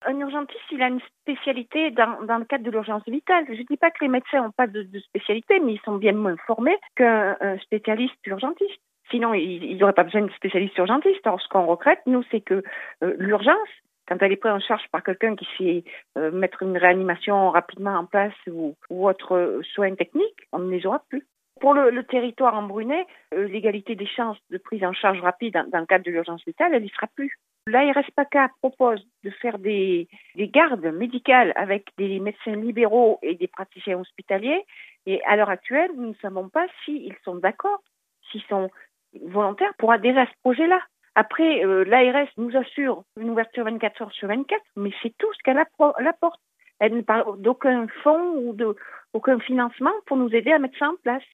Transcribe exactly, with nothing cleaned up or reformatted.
un urgentiste, il a une spécialité dans, dans le cadre de l'urgence vitale. Je ne dis pas que les médecins n'ont pas de, de spécialité, mais ils sont bien moins formés qu'un spécialiste urgentiste. Sinon, ils n'auraient pas besoin de spécialistes urgentistes. Alors, ce qu'on regrette, nous, c'est que euh, l'urgence, quand elle est prise en charge par quelqu'un qui sait euh, mettre une réanimation rapidement en place ou, ou autre euh, soin technique, on ne les aura plus. Pour le, le territoire embruné, euh, l'égalité des chances de prise en charge rapide dans, dans le cadre de l'urgence vitale, elle n'y sera plus. L'A R S PACA propose de faire des, des gardes médicales avec des médecins libéraux et des praticiens hospitaliers. Et à l'heure actuelle, nous ne savons pas s'ils sont d'accord, s'ils sont volontaires pour adhérer à ce projet-là. Après, euh, l'A R S nous assure une ouverture vingt-quatre heures sur vingt-quatre, mais c'est tout ce qu'elle apporte. Elle ne parle d'aucun fonds ou d'aucun financement pour nous aider à mettre ça en place.